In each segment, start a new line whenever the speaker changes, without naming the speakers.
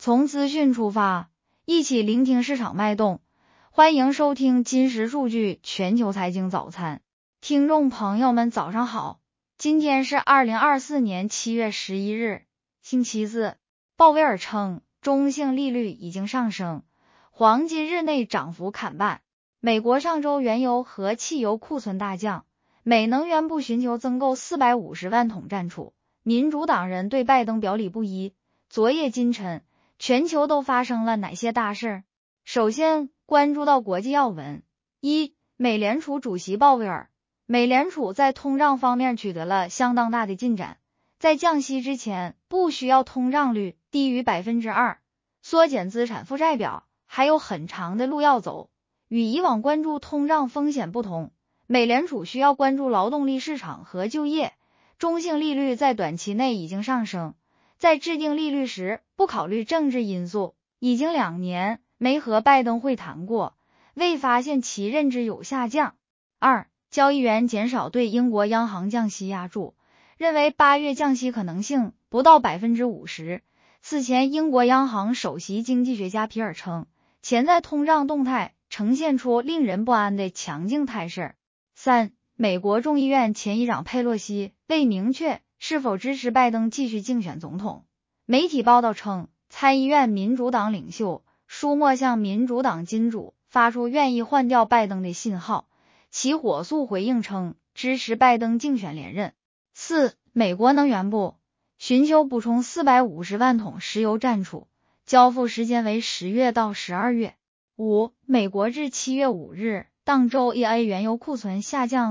从资讯出发，一起聆听市场脉动。欢迎收听金石数据全球财经早餐。听众朋友们早上好，今天是2024年7月11日，星期四。鲍威尔称，中性利率已经上升，黄金日内涨幅砍半。美国上周原油和汽油库存大降，美能源部寻求增购450万桶战储，民主党人对拜登表里不一。昨夜今晨，全球都发生了哪些大事？首先关注到国际要闻。一、美联储主席鲍威尔。美联储在通胀方面取得了相当大的进展，在降息之前不需要通胀率低于 2%， 缩减资产负债表还有很长的路要走。与以往关注通胀风险不同，美联储需要关注劳动力市场和就业。中性利率在短期内已经上升，在制定利率时不考虑政治因素，已经2年没和拜登会谈过，未发现其认知有下降。二、交易员减少对英国央行降息压注，认为8月降息可能性不到 50%。 此前英国央行首席经济学家皮尔称，潜在通胀动态呈现出令人不安的强劲态势。三、美国众议院前议长佩洛西未明确是否支持拜登继续竞选总统。媒体报道称，参议院民主党领袖舒默向民主党金主发出愿意换掉拜登的信号，其火速回应称支持拜登竞选连任。四、美国能源部寻求补充450万桶石油战储，交付时间为10月到12月。五、美国至7月5日当周 EA 原油库存下降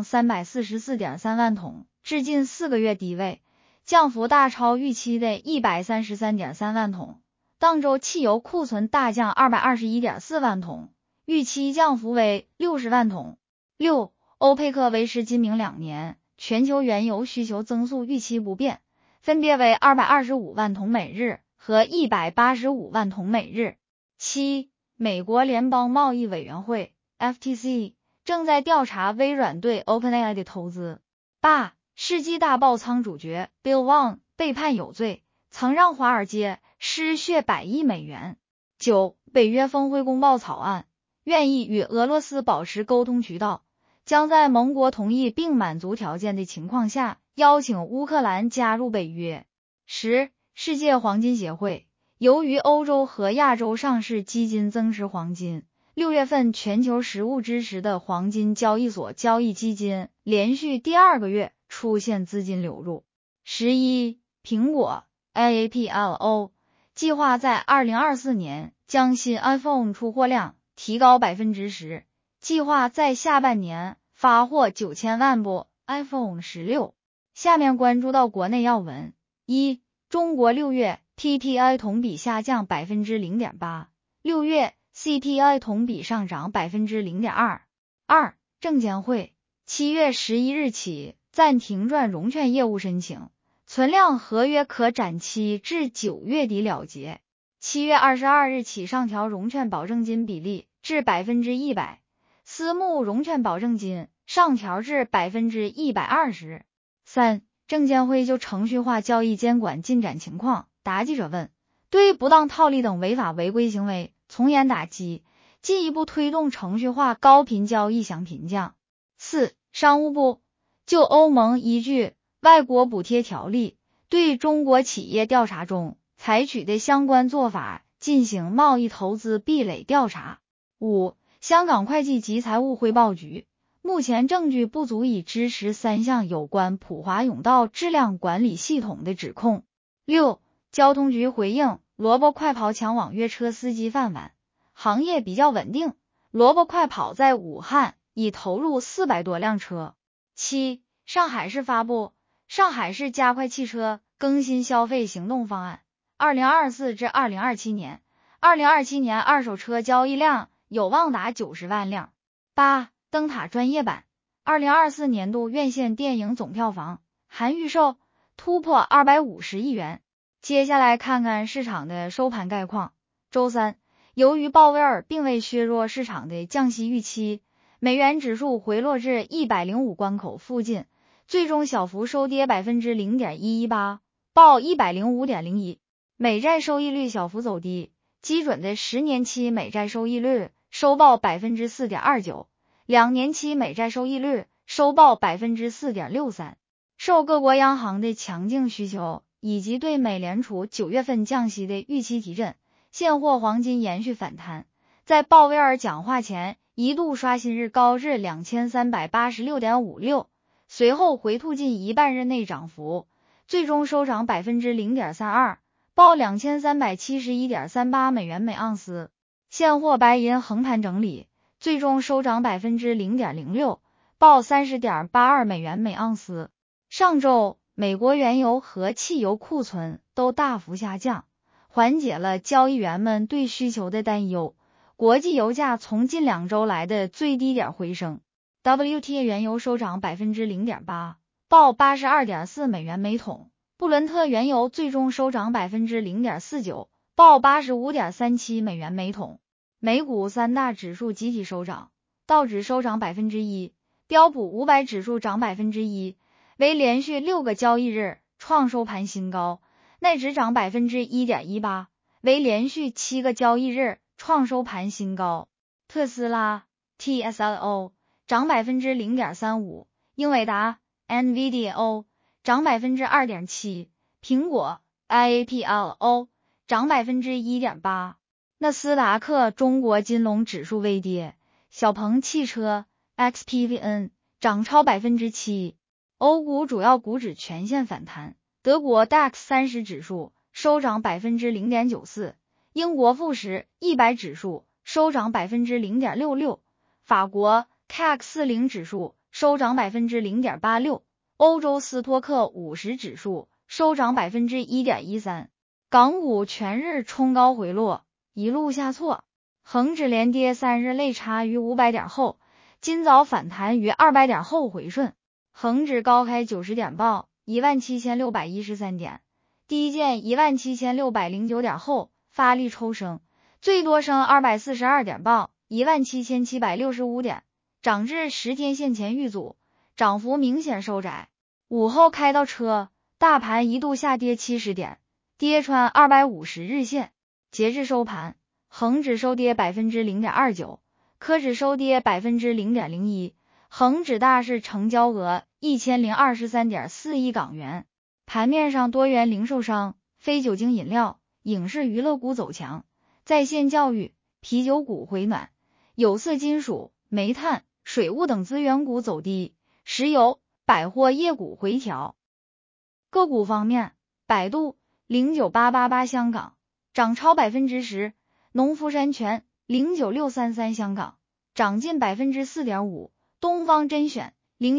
344.3 万桶，至近4个月低位，降幅大超预期的 133.3 万桶。当周汽油库存大降 221.4 万桶，预期降幅为60万桶。六、欧佩克维持今明2年全球原油需求增速预期不变，分别为225万桶每日和185万桶每日。七、美国联邦贸易委员会 FTC 正在调查微软对 OpenAI 的投资。八、世纪大爆仓主角 Bill Wang 被判有罪，曾让华尔街失血100亿美元。九、北约峰会公报草案，愿意与俄罗斯保持沟通渠道，将在盟国同意并满足条件的情况下，邀请乌克兰加入北约。十、世界黄金协会，由于欧洲和亚洲上市基金增持黄金，6月份全球实物支持的黄金交易所交易基金连续第2个月出现资金流入。11、苹果 Apple 计划在2024年将新 iPhone 出货量提高 10%， 计划在下半年发货9000万部 iPhone 16。下面关注到国内要闻。一、中国6月 PPI 同比下降 0.8%， 6月 CPI 同比上涨 0.2%。二、证监会7月11日起暂停赚融券业务申请，存量合约可展期至9月底了结。7月22日起上调融券保证金比例至 100%， 私募融券保证金上调至 120%。三、证监会就程序化交易监管进展情况答记者问，对不当套利等违法违规行为从严打击，进一步推动程序化高频交易降频降。四、商务部就欧盟依据外国补贴条例对中国企业调查中采取的相关做法进行贸易投资壁垒调查。五、香港会计及财务汇报局目前证据不足以支持3项有关普华永道质量管理系统的指控。六、交通局回应萝卜快跑抢网约车司机饭碗，行业比较稳定，萝卜快跑在武汉已投入400多辆车。七、上海市发布上海市加快汽车更新消费行动方案，2024至2027年，2027年二手车交易量有望达90万辆。八、灯塔专业版2024年度院线电影总票房含预售突破250亿元。接下来看看市场的收盘概况。周三，由于鲍威尔并未削弱市场的降息预期，美元指数回落至105关口附近，最终小幅收跌 0.118， 报 105.01。 美债收益率小幅走低，基准的10年期美债收益率收报 4.29%， 2年期美债收益率收报 4.63%。受各国央行的强劲需求以及对美联储9月份降息的预期提振，现货黄金延续反弹，在鲍威尔讲话前一度刷新日高至 2386.56， 随后回吐近一半日内涨幅，最终收涨 0.32%， 报 2371.38 美元每盎司。现货白银横盘整理，最终收涨 0.06%， 报 30.82 美元每盎司。上周美国原油和汽油库存都大幅下降，缓解了交易员们对需求的担忧，国际油价从近2周来的最低点回升。 WTI 原油收涨 0.8%， 报 82.4 美元每桶。布伦特原油最终收涨 0.49%， 报 85.37 美元每桶。美股三大指数集体收涨，道指收涨 1%， 标普500指数涨 1%， 为连续6个交易日创收盘新高，奈指涨 1.18%， 为连续7个交易日创收盘新高。特斯拉 TSLO 涨 0.35%， 英伟达 NVIDIA 涨 2.7%， 苹果 IAPLO 涨 1.8%。纳斯达克中国金龙指数微跌，小鹏汽车 XPVN 涨超 7%。欧股主要股指全线反弹，德国 DAX 30指数收涨 0.94%， 英国富时100指数收涨 0.66%， 法国 CAC 40指数收涨 0.86%， 欧洲斯托克50指数收涨 1.13%。 港股全日冲高回落，一路下挫，恒指连跌3日累插于500点后，今早反弹于200点后回顺，恒指高开90点报 17613 点，低见 17609 点后发力抽升，最多升242点报 17765 点，涨至10天线前遇阻，涨幅明显收窄。午后开到车，大盘一度下跌70点，跌穿250日线。截至收盘，恒指收跌 0.29%， 科指收跌 0.01%， 恒指大市成交额 1023.4 亿港元。盘面上多元零售商、非酒精饮料、影视娱乐股走强，在线教育、啤酒股回暖，有色金属、煤炭、水务等资源股走低，石油、百货业股回调。个股方面，百度09888香港涨超 10%， 农夫山泉09633香港涨近 4.5%， 东方甄选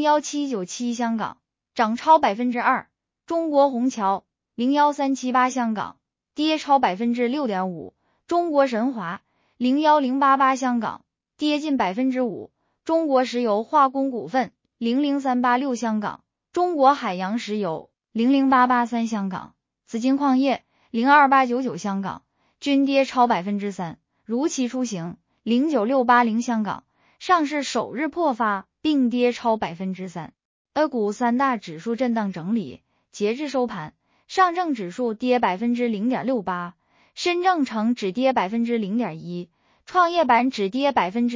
01797香港涨超 2%， 中国虹桥01378香港跌超 6.5%， 中国神华01088香港跌近 5%， 中国石油化工股份00386香港，中国海洋石油00883香港，紫金矿业02899香港均跌超 3%， 如期出行09680香港上市首日破发并跌超 3%。 A 股三大指数震荡整理，截至收盘，上证指数跌 0.68%， 深证成指跌 0.1%， 创业板指跌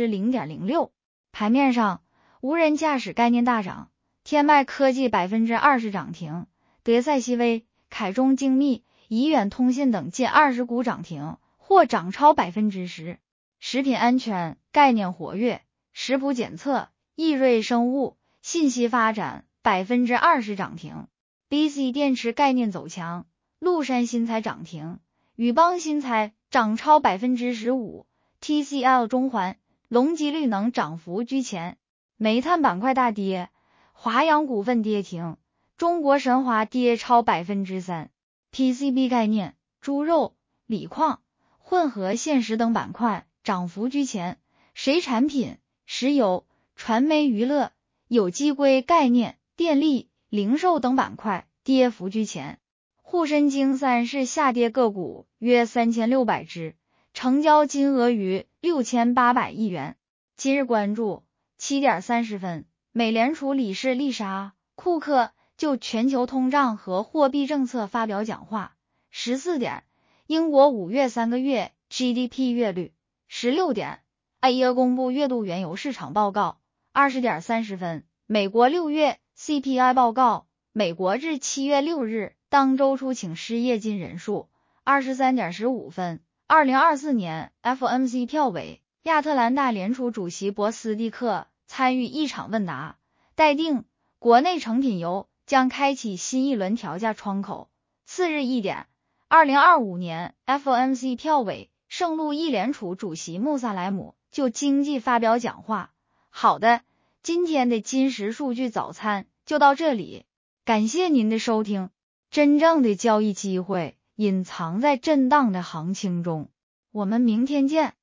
0.06%。 盘面上，无人驾驶概念大涨，天迈科技 20% 涨停，德赛西微、凯中精密、怡远通信等近20股涨停或涨超 10%。 食品安全概念活跃，食谱检测、易瑞生物、信息发展 20% 涨停。 BC 电池概念走强，陆山新材涨停，宇邦新材涨超 15%， TCL 中环、隆基绿能涨幅居前。煤炭板块大跌，华阳股份跌停，中国神华跌超 3%。 PCB 概念、猪肉、锂矿、混合现实等板块涨幅居前，水产品、石油、传媒娱乐、有机硅概念、电力、零售等板块跌幅居前。沪深经3市下跌个股约3600只，成交金额逾6800亿元。今日关注7点30分，美联储理事丽莎·库克就全球通胀和货币政策发表讲话。14点， 英国5月3个月 GDP 月率16点。AIA 公布月度原油市场报告20点30分。美国6月 CPI 报告。美国至7月6日当周出请失业金人数23点15分。2024年 FOMC 票委，亚特兰大联储主席博斯蒂克参与一场问答，待定国内成品油将开启新一轮调价窗口。次日1点，2025年 FOMC 票委，圣路易联储主席穆萨莱姆就经济发表讲话。好的，今天的金石数据早餐就到这里，感谢您的收听。真正的交易机会隐藏在震荡的行情中，我们明天见。